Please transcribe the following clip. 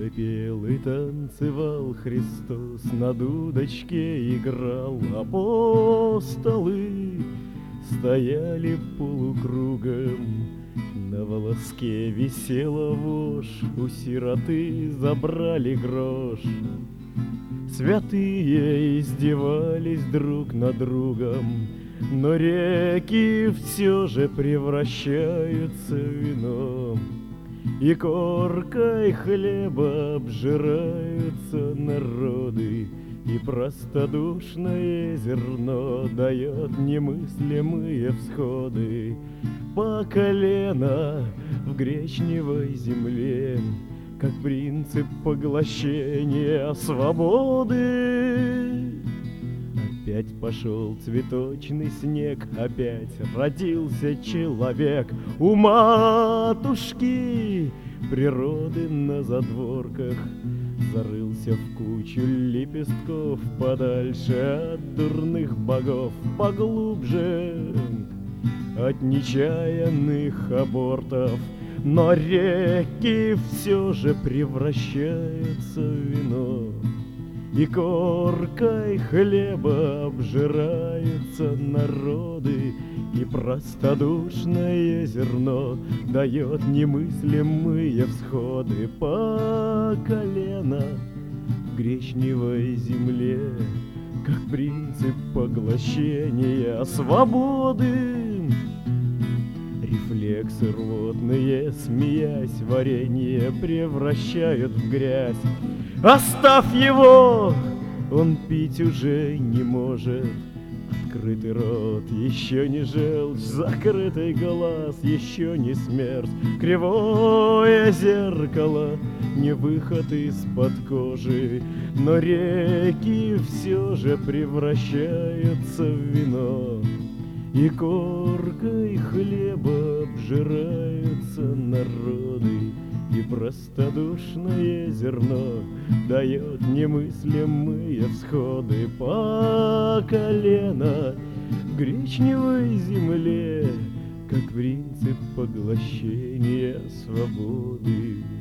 пел и танцевал Христос, на дудочке играл апостолы. Стояли полукругом, на волоске висела вошь, у сироты забрали грош. Святые издевались друг над другом, но реки все же превращаются в вино, и коркой хлеба обжираются народы, и простодушное зерно дает немыслимые всходы по колено в гречневой земле, как принцип поглощения свободы. Опять пошел цветочный снег, опять родился человек у матушки природы на задворках. Зарылся в кучу лепестков подальше от дурных богов, поглубже от нечаянных абортов. Но реки все же превращаются в вино, и коркой хлеба обжираются народы, и простодушное зерно дает немыслимые всходы по колено в гречневой земле, как принцип поглощения свободы. Рефлексы рвотные, смеясь, варенье превращают в грязь. Оставь его, он пить уже не может. Открытый рот еще не желчь, закрытый глаз еще не смерть. Кривое зеркало не выход из-под кожи, но реки все же превращаются в вино, и коркой хлеба обжираются народы, и простодушное зерно дает немыслимые всходы по колено в гречневой земле, как принцип поглощения свободы.